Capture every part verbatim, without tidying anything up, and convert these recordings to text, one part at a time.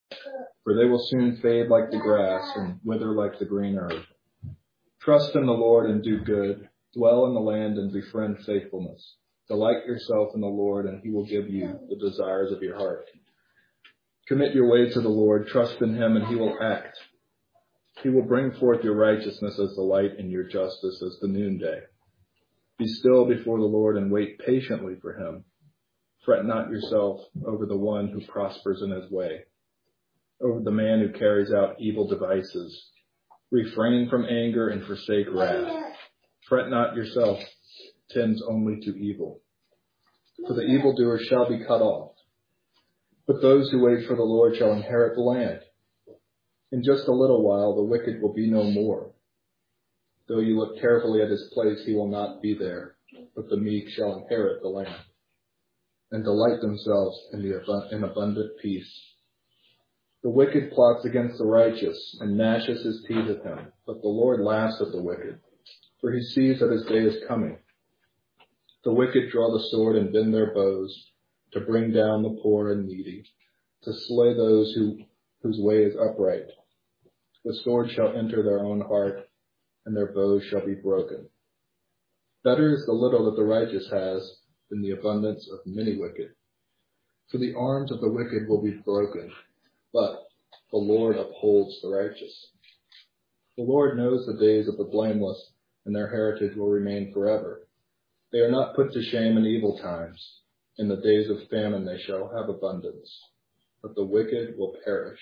for they will soon fade like the grass and wither like the green herb. Trust in the Lord and do good. Dwell in the land and befriend faithfulness. Delight yourself in the Lord, and he will give you the desires of your heart. Commit your way to the Lord. Trust in him, and he will act. He will bring forth your righteousness as the light and your justice as the noonday. Be still before the Lord and wait patiently for him. Fret not yourself over the one who prospers in his way, over the man who carries out evil devices. Refrain from anger and forsake wrath. Fret not yourself, tends only to evil. For the evildoer shall be cut off, but those who wait for the Lord shall inherit the land. In just a little while the wicked will be no more. Though you look carefully at his place, he will not be there, but the meek shall inherit the land, and delight themselves in the in abundant peace. The wicked plots against the righteous and gnashes his teeth at him, but the Lord laughs at the wicked, for he sees that his day is coming. The wicked draw the sword and bend their bows, to bring down the poor and needy, to slay those who, whose way is upright. The sword shall enter their own heart, and their bows shall be broken. Better is the little that the righteous has than the abundance of many wicked. For the arms of the wicked will be broken, but the Lord upholds the righteous. The Lord knows the days of the blameless, and their heritage will remain forever. They are not put to shame in evil times. In the days of famine they shall have abundance, but the wicked will perish.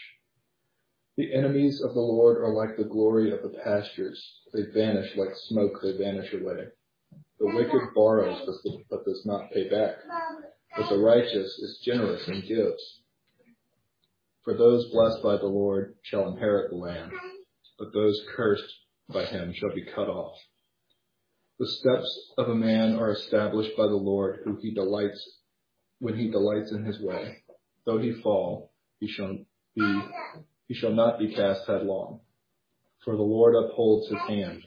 The enemies of the Lord are like the glory of the pastures. They vanish like smoke, they vanish away. The wicked borrows, but does not pay back, but the righteous is generous and gives. For those blessed by the Lord shall inherit the land, but those cursed by him shall be cut off. The steps of a man are established by the Lord, who he delights when he delights in his way. Though he fall, he shall be he shall not be cast headlong, for the Lord upholds his hand.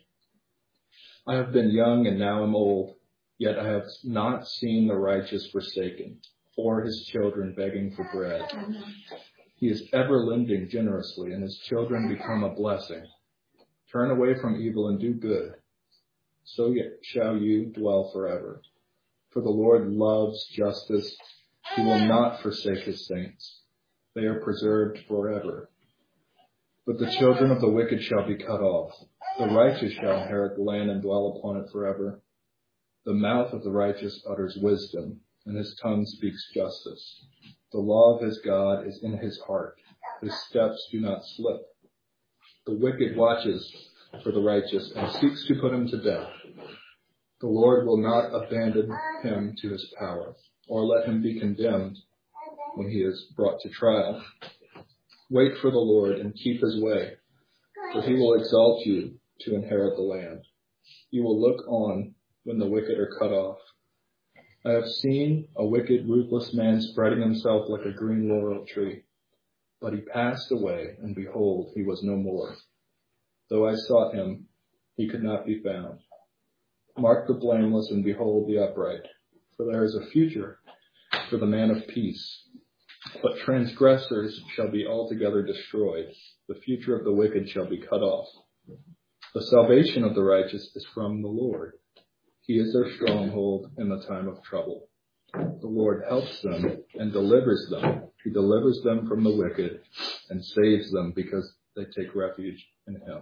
I have been young and now am old, yet I have not seen the righteous forsaken, or his children begging for bread. He is ever lending generously, and his children become a blessing. Turn away from evil and do good, so shall you dwell forever. For the Lord loves justice. He will not forsake his saints. They are preserved forever. But the children of the wicked shall be cut off. The righteous shall inherit the land and dwell upon it forever. The mouth of the righteous utters wisdom, and his tongue speaks justice. The law of his God is in his heart. His steps do not slip. The wicked watches for the righteous and seeks to put him to death. The Lord will not abandon him to his power, or let him be condemned when he is brought to trial. Wait for the Lord and keep his way, for he will exalt you to inherit the land. You will look on when the wicked are cut off. I have seen a wicked, ruthless man spreading himself like a green laurel tree, but he passed away, and behold, he was no more. Though I sought him, he could not be found. Mark the blameless and behold the upright, for there is a future for the man of peace. But transgressors shall be altogether destroyed. The future of the wicked shall be cut off. The salvation of the righteous is from the Lord. He is their stronghold in the time of trouble. The Lord helps them and delivers them. He delivers them from the wicked and saves them because they take refuge in him.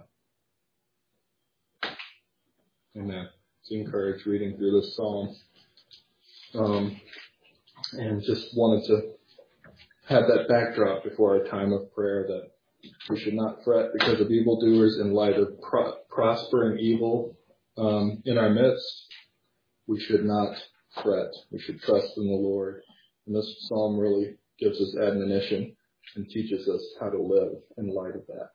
Amen. It's encouraged reading through this psalm. Um, and just wanted to have that backdrop before our time of prayer that we should not fret because of evildoers in light of pro- prospering evil um, in our midst. We should not fret. We should trust in the Lord. And this psalm really gives us admonition and teaches us how to live in light of that.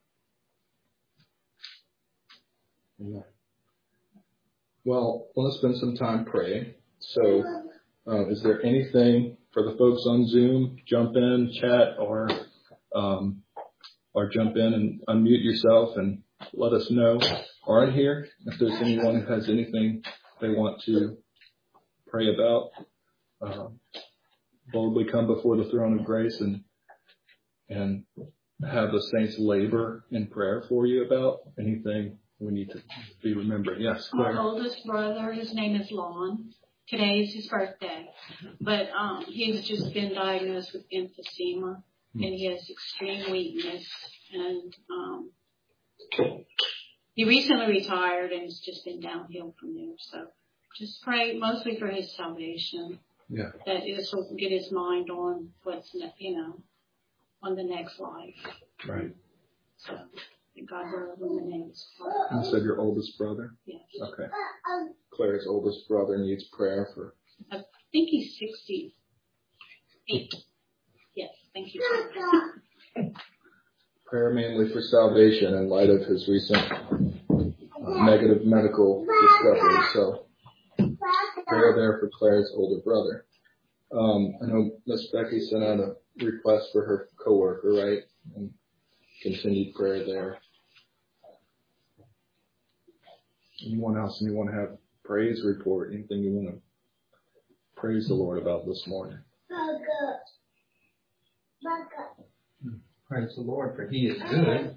Amen. Well, let's spend some time praying. So, uh, is there anything for the folks on Zoom? Jump in, chat, or um, or jump in and unmute yourself and let us know. Or in here, if there's anyone who has anything they want to pray about, uh, boldly come before the throne of grace and and have the saints labor in prayer for you about anything we need to be remembering. Yes, Claire. My oldest brother, his name is Lon. Today is his birthday. But um, he's just been diagnosed with emphysema, hmm. and he has extreme weakness. And um, he recently retired, and it's just been downhill from there. So just pray mostly for his salvation. Yeah. That this will get his mind on what's, ne- you know, on the next life. Right. So God will illuminate his heart. You said your oldest brother? Yes. Okay. Claire's oldest brother needs prayer for... I think he's sixty-eight. Yes, thank you. Prayer mainly for salvation in light of his recent uh, negative medical discovery. So prayer there for Claire's older brother. Um, I know Miss Becky sent out a request for her coworker, right? And continued prayer there. Anyone else? Anyone have praise report? Anything you want to praise the Lord about this morning? Praise the Lord, for He is good.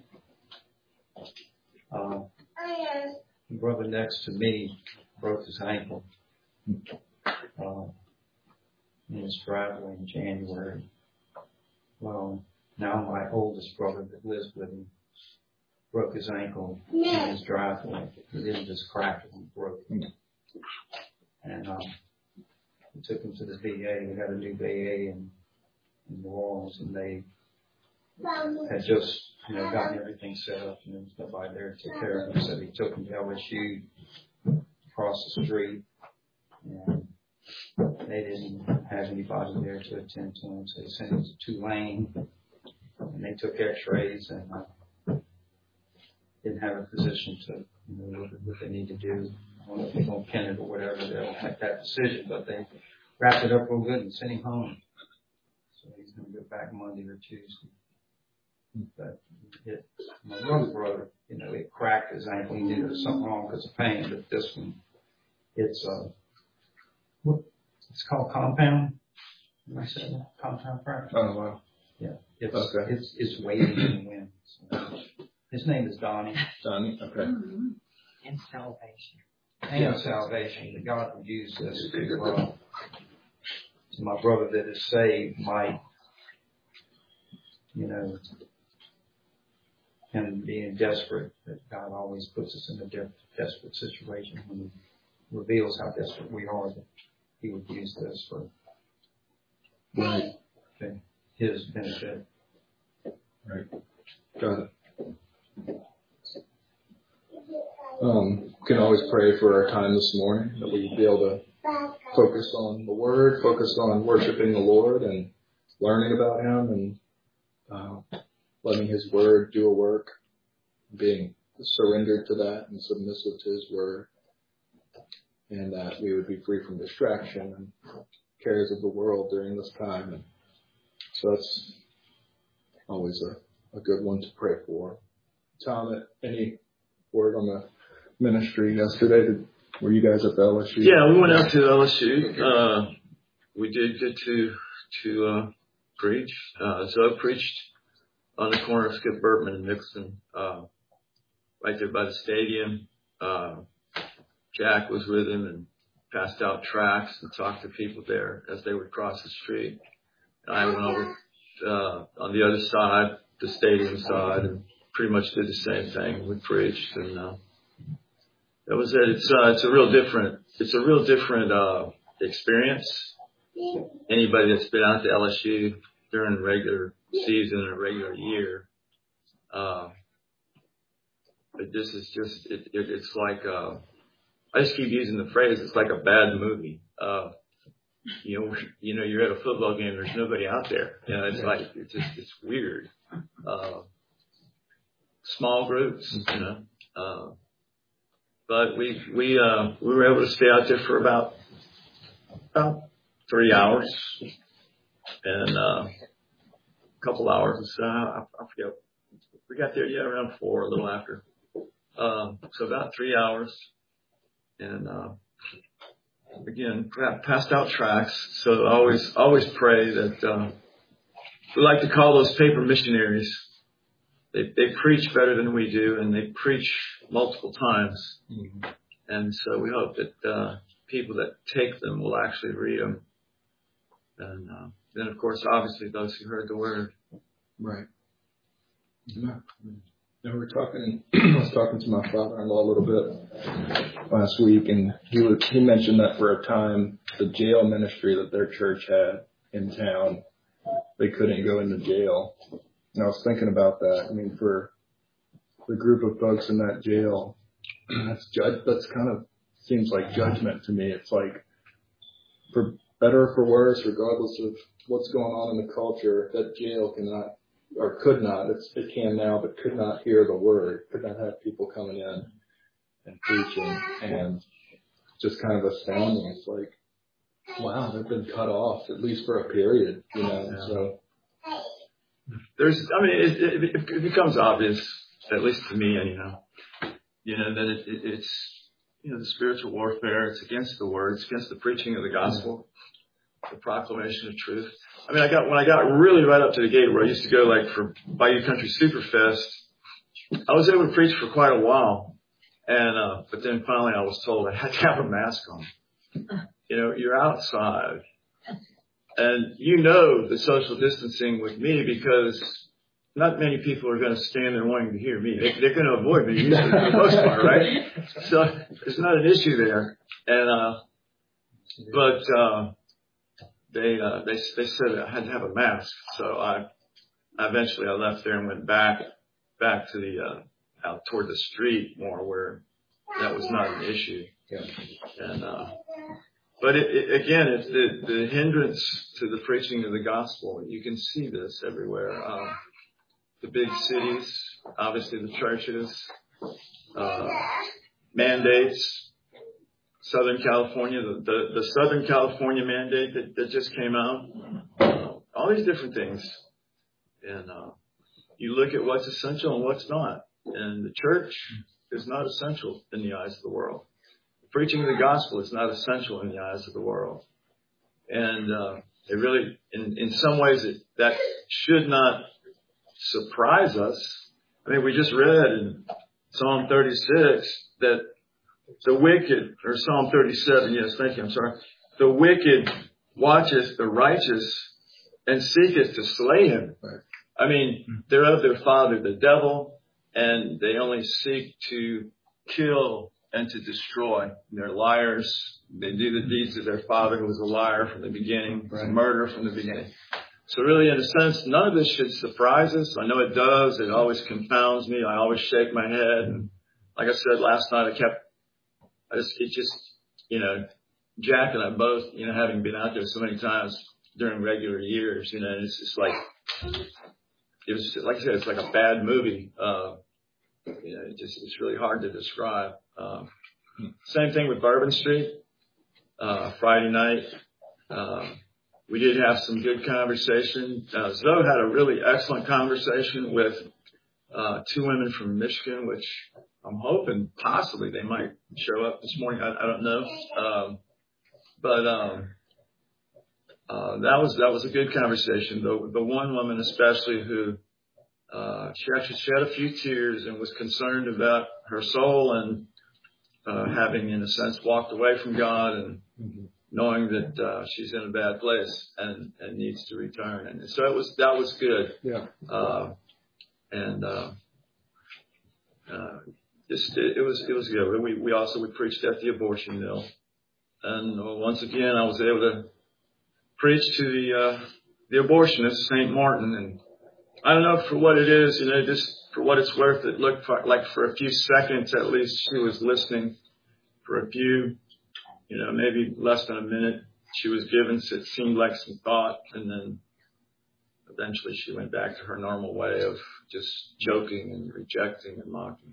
Uh, the brother next to me broke his ankle uh, in his driveway in January. Well, now my oldest brother that lives with him broke his ankle in his driveway. He didn't just crack it, he broke it. And um, we took him to the V A. We got a new V A in, in New Orleans, and they had just, you know, gotten everything set up, and there was nobody there to take care of him. So he took him to L S U across the street, and they didn't have anybody there to attend to him, so they sent him to Tulane, and they took X-rays and uh, didn't have a physician to, you know, what, what they need to do. I don't know if they're going to pin it or whatever. They'll make that decision, but they wrapped it up real good and sent him home. So he's going to go back Monday or Tuesday. But it, my other brother, you know, it cracked his ankle. He knew there was something wrong because of pain. But this one, it's uh, what it's called compound. Did I say that? Compound fracture. Oh wow. Yeah. It's okay. it's it's wavy in the wind. So, his name is Donnie. Donnie. Okay. Mm-hmm. And salvation. And yeah. salvation. That God would use this to uh, to my brother that is saved might, you know, and being desperate, that God always puts us in a de- desperate situation when He reveals how desperate we are, that He would use this for right. His benefit. Right. Got it. Um, we can always pray for our time this morning, that we be able to focus on the Word, focus on worshiping the Lord and learning about Him, and uh, letting His Word do a work, being surrendered to that and submissive to His Word, and that we would be free from distraction and cares of the world during this time. And so that's always a, a good one to pray for. Tom, any word on the ministry yesterday? Did, were you guys at the L S U? Yeah, we went out to L S U. Uh, we did get to to uh, preach. Uh, so I preached on the corner of Skip Burtman and Nixon, uh, right there by the stadium. Uh, Jack was with him and passed out tracts and talked to people there as they would cross the street. And I went over uh, on the other side, the stadium side, and pretty much did the same thing. We preached, and uh, that was it. It's uh, it's a real different it's a real different uh, experience. Anybody that's been out to L S U during regular season or regular year, uh, but this is just it, it it's like uh, I just keep using the phrase. It's like a bad movie. Uh, you know, you know, you're at a football game. There's nobody out there. You know, it's like it's just it's weird. Uh, small groups, you know. Uh, but we we uh, we were able to stay out there for about about three hours and uh, a couple hours. Uh, I, I forget. We got there yeah around four, a little after. Uh, so about three hours, and uh, again passed out tracts. So I always always pray that uh, we like to call those paper missionaries. They they preach better than we do, and they preach multiple times. Mm-hmm. And so we hope that uh, people that take them will actually read them. And uh, then, of course, obviously, those who heard the word. Right. Yeah. And we were talking, I was talking to my father-in-law a little bit last week, and he was, he mentioned that for a time, the jail ministry that their church had in town, they couldn't go into jail. And I was thinking about that. I mean, for the group of folks in that jail, that's judge, that's kind of seems like judgment to me. It's like, for better or for worse, regardless of what's going on in the culture, that jail cannot, or could not, it's, it can now, but could not hear the word, could not have people coming in and preaching, and just kind of astounding. It's like, wow, they've been cut off, at least for a period, you know, yeah. So. There's, I mean, it, it, it becomes obvious, at least to me anyhow, you know, that it, it, it's, you know, the spiritual warfare, it's against the word, it's against the preaching of the gospel, the proclamation of truth. I mean, I got, when I got really right up to the gate where I used to go like for Bayou Country Superfest, I was able to preach for quite a while. And, uh, but then finally I was told I had to have a mask on. You know, you're outside. And you know the social distancing with me because not many people are going to stand there wanting to hear me. They, they're going to avoid me usually for the most part, right? So it's not an issue there. And, uh, but, uh, they, uh, they, they said I had to have a mask. So I, eventually I left there and went back, back to the, uh, out toward the street more where that was not an issue. Yeah. And, uh, But it, it, again, it's the, the hindrance to the preaching of the gospel. You can see this everywhere. Um, the big cities, obviously the churches, uh, mandates, Southern California, the, the, the Southern California mandate that, that just came out, uh, all these different things. And uh, you look at what's essential and what's not. And the church is not essential in the eyes of the world. Preaching the gospel is not essential in the eyes of the world. And uh, it really, in, in some ways, it, that should not surprise us. I mean, we just read in Psalm thirty-six that the wicked, or Psalm thirty-seven, yes, thank you, I'm sorry. The wicked watcheth the righteous and seeketh to slay him. I mean, they're of their father, the devil, and they only seek to kill and to destroy. They're liars. They do the deeds of their father, who was a liar from the beginning, right. A murderer from the beginning. So really, in a sense, none of this should surprise us. I know it does. It always confounds me. I always shake my head. And like I said last night, I kept, I just, it just, you know, Jack and I both, you know, having been out there so many times during regular years, you know, it's just like, it was, like I said, it's like a bad movie. Uh, you know, it just, it's really hard to describe. Um, same thing with Bourbon Street, uh, Friday night. Um, we did have some good conversation. Uh, Zoe had a really excellent conversation with, uh, two women from Michigan, which I'm hoping possibly they might show up this morning. I, I don't know. Um, but, um, uh, that was, that was a good conversation. The, the one woman especially who, uh, she actually shed a few tears and was concerned about her soul and, Uh, having, in a sense, walked away from God and mm-hmm. knowing that uh, she's in a bad place and, and needs to return. And so it was, that was good. Yeah. Uh, and uh, uh, just it, it was it was good. We we also we preached at the abortion mill, and uh, once again I was able to preach to the uh, the abortionist Saint Martin, and I don't know for what it is, you know, just. For what it's worth, it looked for, like for a few seconds at least she was listening. For a few, you know, maybe less than a minute, she was given, so it seemed like some thought, and then eventually she went back to her normal way of just joking and rejecting and mocking.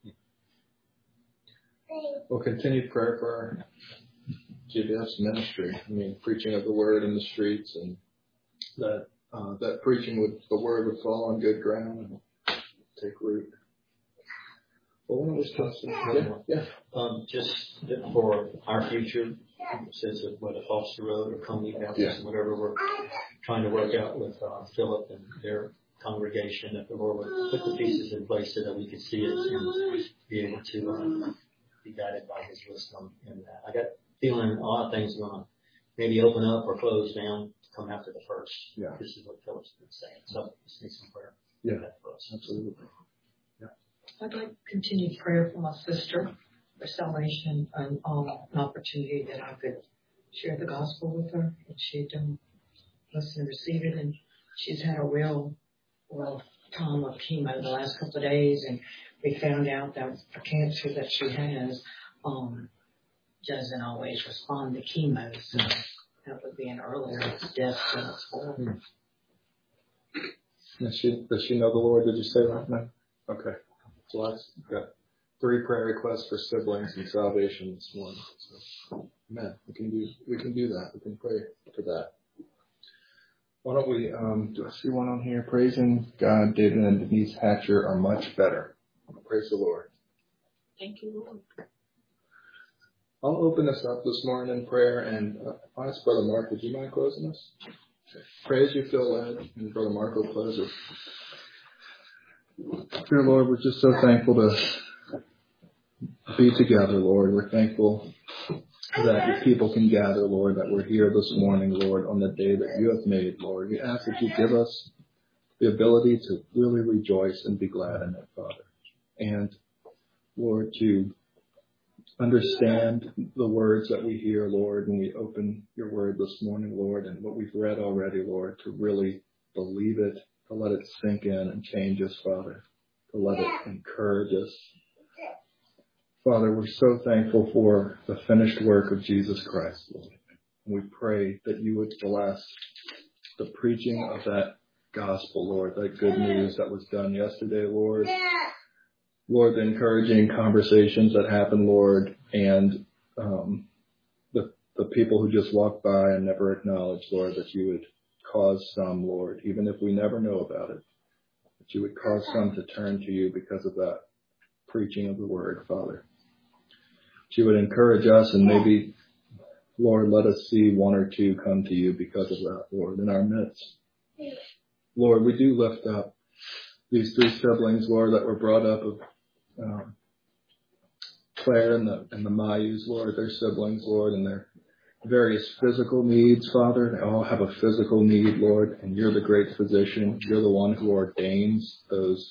Well, continued prayer for our G B S ministry. I mean, preaching of the word in the streets, and that uh, that preaching would, the word would fall on good ground and take root. Well, when I was talking, yeah, yeah. Um, just for our future, sense of whether Foster Road or Coney Baptist, Yeah. whatever we're trying to work out with uh, Philip and their congregation, that the Lord would put the pieces in place so that we could see it and be able to uh, be guided by His wisdom in that. I got a feeling a lot of things are going to maybe open up or close down to come after the first. Yeah. This is what Philip's been saying. So just need some prayer. Yeah. For us. Absolutely. I'd like continued prayer for my sister for salvation and um, an opportunity that I could share the gospel with her and she'd um, listen and receive it. And she's had a real rough time of chemo the last couple of days, and we found out that the cancer that she has um, doesn't always respond to chemo. So that would be an earlier death sentence for her. Does she, does she know the Lord? Did you say that? No? Okay. So let's got three prayer requests for siblings and salvation this morning. So, amen. We can do we can do that. We can pray for that. Why don't we? Um, do I see one on here? Praising God, David and Denise Hatcher are much better. Praise the Lord. Thank you, Lord. I'll open us up this morning in prayer, and uh, I'll ask Brother Mark, would you mind closing us? Pray as you feel led, and Brother Mark will close us. Dear Lord, we're just so thankful to be together, Lord. We're thankful that your people can gather, Lord, that we're here this morning, Lord, on the day that you have made, Lord. We ask that you give us the ability to really rejoice and be glad in it, Father. And, Lord, to understand the words that we hear, Lord, when we open your word this morning, Lord, and what we've read already, Lord, to really believe it, to let it sink in and change us, Father, to let it encourage us. Father, we're so thankful for the finished work of Jesus Christ, Lord. We pray that you would bless the preaching of that gospel, Lord, that good news that was done yesterday, Lord. Lord, the encouraging conversations that happened, Lord, and um, the the people who just walked by and never acknowledged, Lord, that you would cause some, Lord, even if we never know about it, that you would cause some to turn to you because of that preaching of the word, Father. That you would encourage us, and maybe, Lord, let us see one or two come to you because of that, Lord, in our midst. Lord, we do lift up these three siblings, Lord, that were brought up of um, Claire and the and the Mayus, Lord, their siblings, Lord, and their various physical needs, Father. They all have a physical need, Lord, and you're the great physician. You're the one who ordains those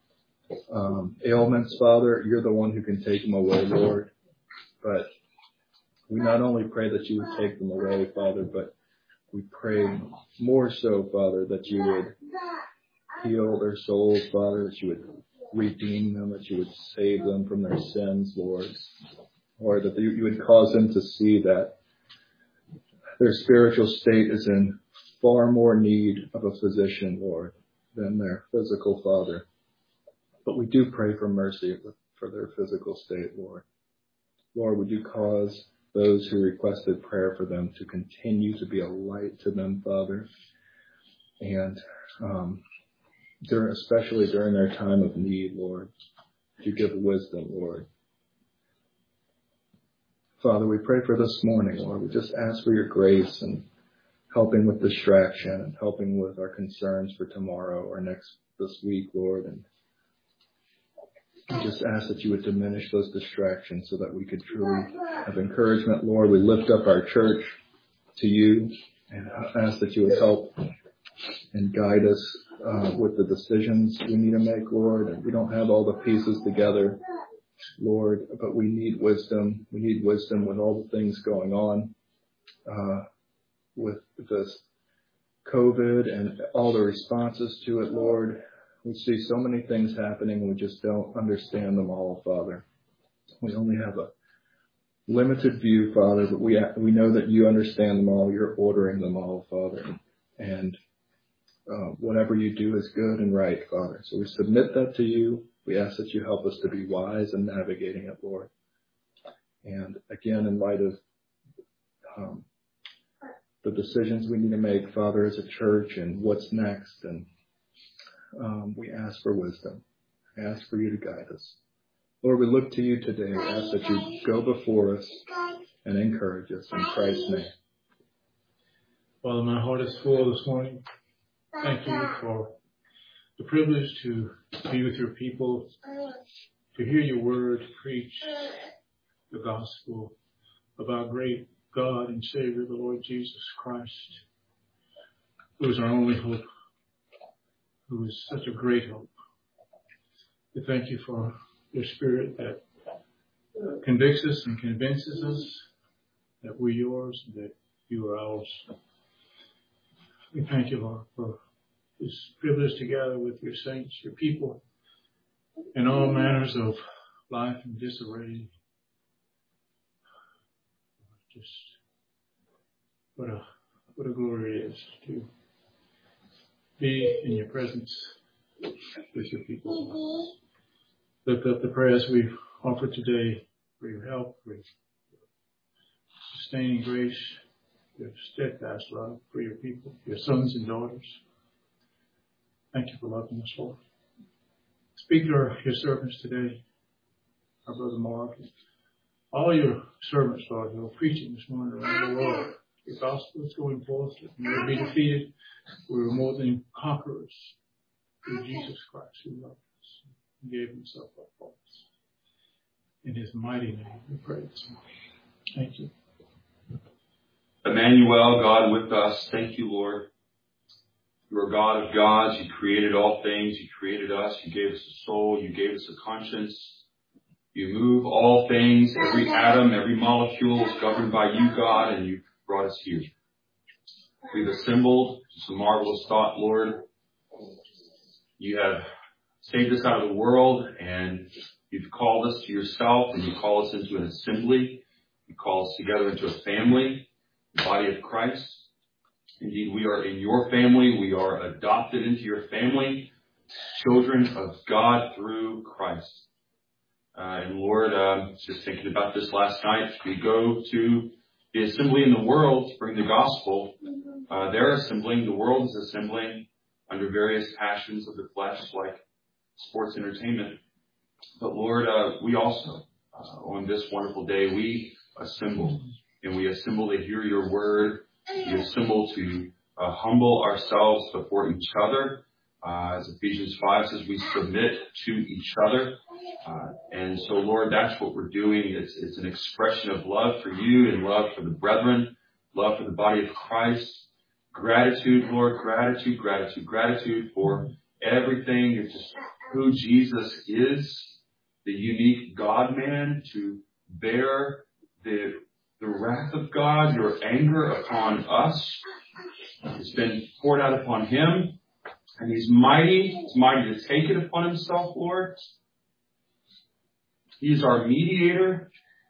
um, ailments, Father. You're the one who can take them away, Lord. But we not only pray that you would take them away, Father, but we pray more so, Father, that you would heal their souls, Father, that you would redeem them, that you would save them from their sins, Lord. Lord, that you would cause them to see that their spiritual state is in far more need of a physician, Lord, than their physical, Father. But we do pray for mercy for their physical state, Lord. Lord, would you cause those who requested prayer for them to continue to be a light to them, Father, and um, during, especially during their time of need, Lord, you give wisdom, Lord. Father, we pray for this morning, Lord. We just ask for your grace and helping with distraction and helping with our concerns for tomorrow or next this week, Lord, and we just ask that you would diminish those distractions so that we could truly have encouragement, Lord. We lift up our church to you and ask that you would help and guide us uh, with the decisions we need to make, Lord. And we don't have all the pieces together, Lord, but we need wisdom. We need wisdom with all the things going on uh, with this COVID and all the responses to it, Lord. We see so many things happening and we just don't understand them all, Father. We only have a limited view, Father, but we we know that you understand them all. You're ordering them all, Father. And uh, whatever you do is good and right, Father. So we submit that to you. We ask that you help us to be wise in navigating it, Lord. And again, in light of um, the decisions we need to make, Father, as a church and what's next, and Um, we ask for wisdom. We ask for you to guide us. Lord, we look to you today. We ask that you go before us and encourage us. In Christ's name. Father, my heart is full this morning. Thank you for the privilege to be with your people, to hear your word, to preach the gospel of our great God and Savior, the Lord Jesus Christ, who is our only hope, who is such a great hope. We thank you for your Spirit that convicts us and convinces us that we're yours and that you are ours. We thank you, Lord, for this privilege to gather with your saints, your people, in all manners of life and disarray. Just what a what a glory it is to be in your presence with your people. Lift up the prayers we've offered today for your help, for your sustaining grace, your steadfast love for your people, your sons and daughters. Thank you for loving us, Lord. Speak to our, your servants today, our brother Mark, and all your servants, Lord, who are preaching this morning around the world. Your gospel is going forth. We will be defeated. We are more than conquerors through Jesus Christ, who loved us and gave himself up for us. In his mighty name, we pray this morning. Thank you. Emmanuel, God with us, thank you, Lord. You are God of gods. You created all things. You created us. You gave us a soul. You gave us a conscience. You move all things. Every atom, every molecule is governed by you, God, and you brought us here. We've assembled. It's a marvelous thought, Lord. You have saved us out of the world, and you've called us to yourself, and you call us into an assembly. You call us together into a family, the body of Christ. Indeed, we are in your family. We are adopted into your family, children of God through Christ. Uh, and Lord, um, just thinking about this last night, we go to the assembly in the world to bring the gospel. Uh, they're assembling, the world is assembling under various passions of the flesh, like sports entertainment. But Lord, uh, we also, uh, on this wonderful day, we assemble, and we assemble to hear your word. We assemble to uh, humble ourselves before each other. Uh, as Ephesians five says, we submit to each other. Uh, and so, Lord, that's what we're doing. It's, it's an expression of love for you and love for the brethren, love for the body of Christ. Gratitude, Lord, gratitude, gratitude, gratitude for everything. You're just who Jesus is, the unique God-man to bear the the wrath of God, your anger upon us. It's been poured out upon him. And he's mighty. He's mighty to take it upon himself, Lord. He is our mediator,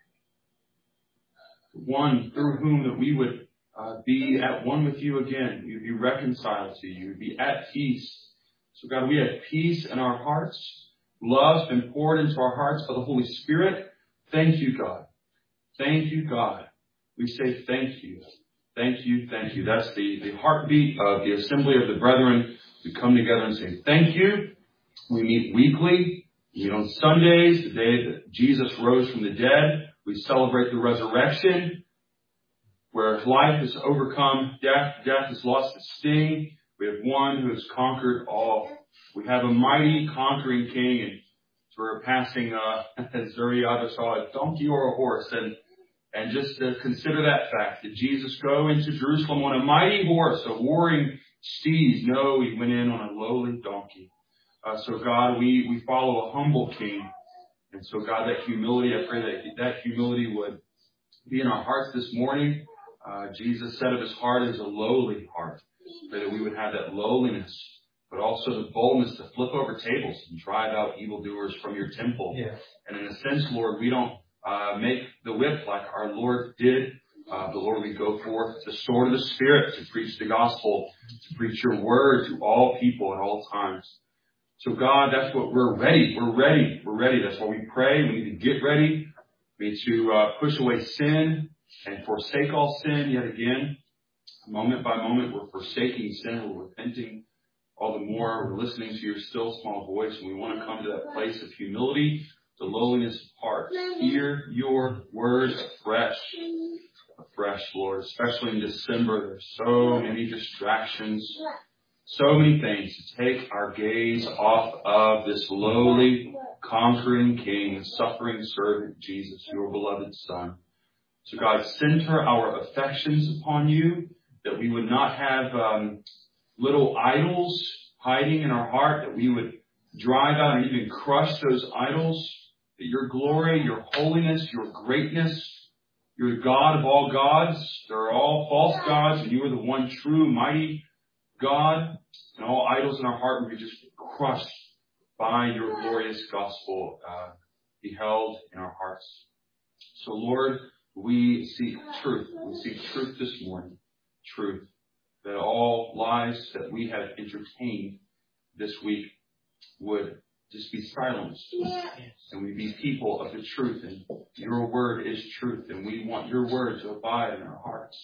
one through whom that we would uh, be at one with you again. You'd be reconciled to you. You'd be at peace. So God, we have peace in our hearts. Love's been poured into our hearts by the Holy Spirit. Thank you, God. Thank you, God. We say thank you. Thank you, thank you. That's the, the heartbeat of the assembly of the brethren. We come together and say thank you. We meet weekly. We meet on Sundays, the day that Jesus rose from the dead. We celebrate the resurrection, where life has overcome death. Death has lost its sting. We have one who has conquered all. We have a mighty conquering king, and we're passing, uh, as Zuri either saw a donkey or a horse, and and just uh, consider that fact, that Jesus go into Jerusalem on a mighty horse, a warring steed. No, he went in on a lowly donkey. Uh, so God, we, we follow a humble king. And so God, that humility, I pray that that humility would be in our hearts this morning. Uh, Jesus said of his heart is a lowly heart. Pray that we would have that lowliness, but also the boldness to flip over tables and drive out evildoers from your temple. Yes. And in a sense, Lord, we don't uh, make the whip like our Lord did. Uh, but Lord, we go forth the sword of the Spirit to preach the gospel, to preach your word to all people at all times. So God, that's what we're ready. We're ready. We're ready. That's why we pray. We need to get ready. We need to uh, push away sin and forsake all sin yet again. Moment by moment, we're forsaking sin. We're repenting all the more. We're listening to your still small voice. And we want to come to that place of humility the lowliness of heart. Hear your word afresh. Afresh, Lord, especially in December. There's so many distractions, so many things to take our gaze off of this lowly, conquering King, suffering servant, Jesus, your beloved Son. So God, center our affections upon you, that we would not have um, little idols hiding in our heart, that we would drive out and even crush those idols, that your glory, your holiness, your greatness, you're the God of all gods. They're all false gods, and you are the one true, mighty God. And all idols in our heart would be just crushed by your glorious gospel uh, beheld in our hearts. So, Lord, we seek truth. We seek truth this morning. Truth. That all lies that we have entertained this week would just be silenced. Yes. And we be people of the truth. And your word is truth. And we want your word to abide in our hearts.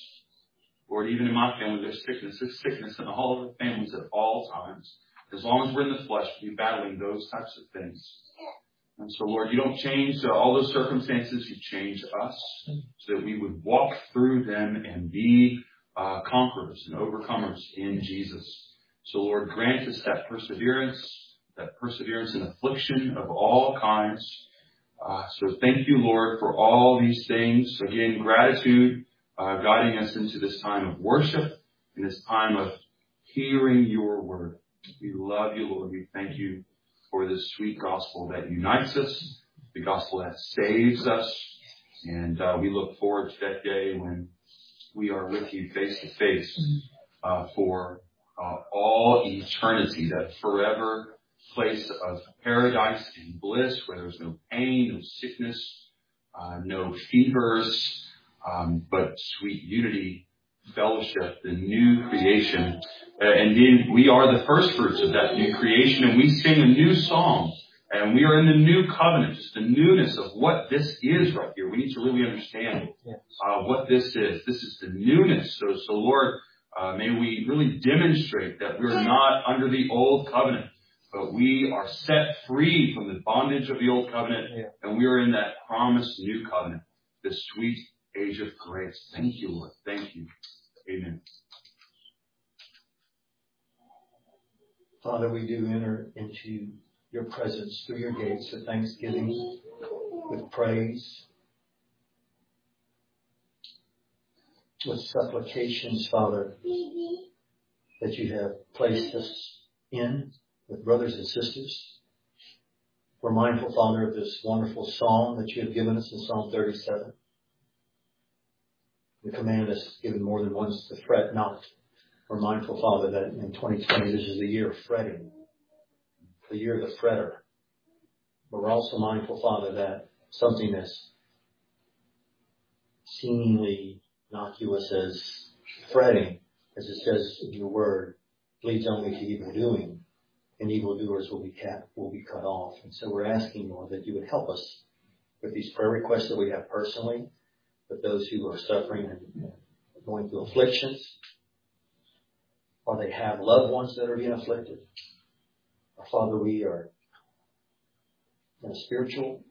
Lord, even in my family, there's sickness. There's sickness in all of the families at all times. As long as we're in the flesh, we'll be battling those types of things. And so, Lord, you don't change uh, all those circumstances. You change us so that we would walk through them and be uh, conquerors and overcomers in Jesus. So, Lord, grant us that perseverance, that perseverance in affliction of all kinds. Uh, so thank you, Lord, for all these things. Again, gratitude uh, guiding us into this time of worship, in this time of hearing your word. We love you, Lord. We thank you for this sweet gospel that unites us, the gospel that saves us. And uh, we look forward to that day when we are with you face to face uh, for uh, all eternity, that forever place of paradise and bliss where there's no pain, no sickness, uh, no fevers, um, but sweet unity, fellowship, the new creation. Uh, and then we are the first fruits of that new creation, and we sing a new song. And we are in the new covenant, just the newness of what this is right here. We need to really understand uh, what this is. This is the newness. So, so Lord, uh, may we really demonstrate that we're not under the old covenant, but we are set free from the bondage of the old covenant, and we are in that promised new covenant, this sweet age of grace. Thank you, Lord. Thank you. Amen. Father, we do enter into your presence through your gates with thanksgiving, with praise, with supplications, Father, that you have placed us in with brothers and sisters. We're mindful, Father, of this wonderful song that you have given us in Psalm thirty-seven. The command is given more than once to fret not. We're mindful, Father, that in twenty twenty, this is the year of fretting, the year of the fretter. But we're also mindful, Father, that something that's seemingly innocuous as fretting, as it says in your word, leads only to evil doing, and evildoers will be cut, will be cut off. And so we're asking, Lord, that you would help us with these prayer requests that we have personally, with those who are suffering and going through afflictions, or they have loved ones that are being afflicted. Our Father, we are in a spiritual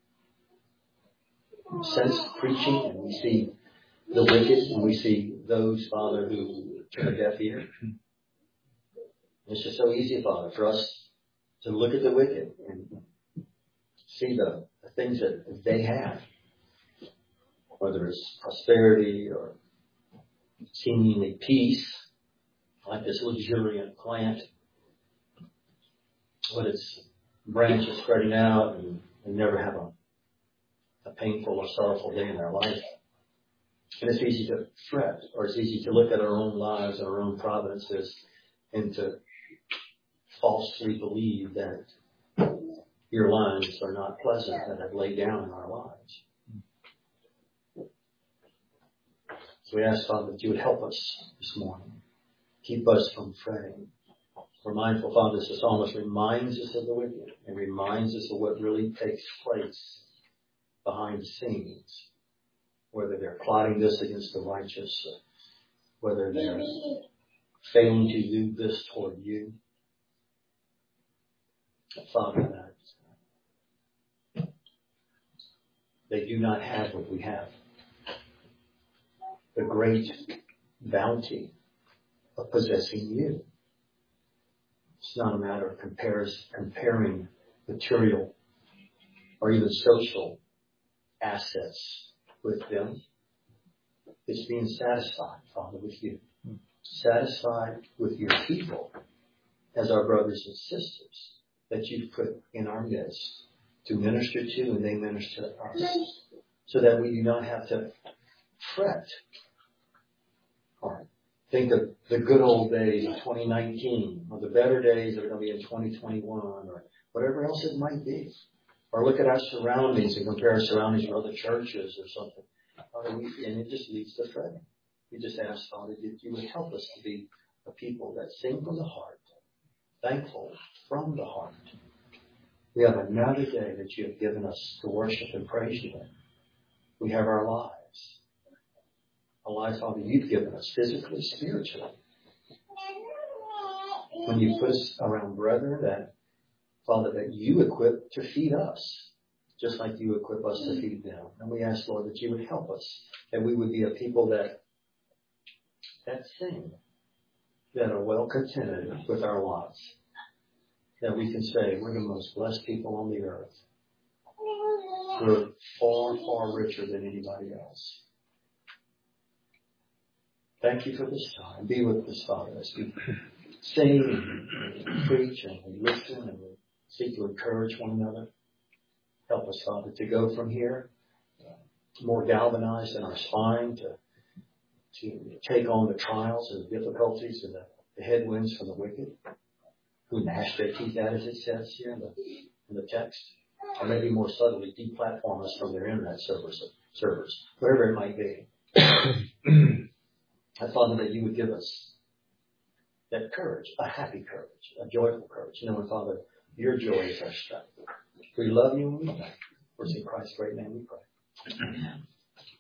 sense preaching, and we see the wicked, and we see those, Father, who turn a deaf ear. It's just so easy, Father, for us to look at the wicked and see the, the things that they have, whether it's prosperity or seemingly peace, like this luxuriant plant, with its branches spreading out, and, and never have a, a painful or sorrowful day in their life. And it's easy to fret, or it's easy to look at our own lives, our own providences, and to falsely believe that your lines are not pleasant that have laid down in our lives. So we ask, Father, that you would help us this morning. Keep us from fretting. We're mindful, Father, this psalmist reminds us of the wicked and reminds us of what really takes place behind the scenes, whether they're plotting this against the righteous, whether they're failing to do this toward you. Father, that they do not have what we have. The great bounty of possessing you. It's not a matter of compares, comparing material or even social assets with them. It's being satisfied, Father, with you. Satisfied with your people as our brothers and sisters that you've put in our midst to minister to, and they minister to us, so that we do not have to fret or think of the good old days of twenty nineteen or the better days that are going to be in twenty twenty-one or whatever else it might be. Or look at our surroundings and compare our surroundings with other churches or something. Father, we, and it just leads to fretting. We just ask, Father, that you would help us to be a people that sing from the heart, thankful from the heart. We have another day that you have given us to worship and praise you in. We have our lives. A life, Father, you've given us physically, spiritually. When you put us around brethren that, Father, that you equip to feed us, just like you equip us to feed them. And we ask, Lord, that you would help us, that we would be a people that that sing, that are well contented with our lives, that we can say we're the most blessed people on the earth. We're far, far richer than anybody else. Thank you for this time. Be with us, Father, as we sing and preach and we listen and we seek to encourage one another. Help us, Father, to go from here more galvanized in our spine to to take on the trials and the difficulties and the, the headwinds from the wicked, who gnash their teeth at, as it says here in the, in the text, or maybe more subtly, deplatform us from their internet servers, servers, wherever it might be. I Father, that you would give us that courage, a happy courage, a joyful courage, knowing, Father, your joy is our strength. We love you and we thank you. For in Christ's great name we pray. Amen.